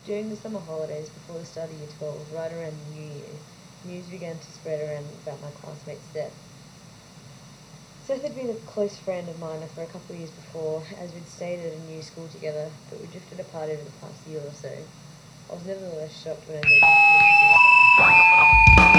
During the summer holidays before the start of Year 12, right around the New Year, news began to spread around about my classmate's death. Seth had been a close friend of mine for a couple of years before, as we'd stayed at a new school together, but we drifted apart over the past year or so. I was nevertheless shocked when I heard his suicide.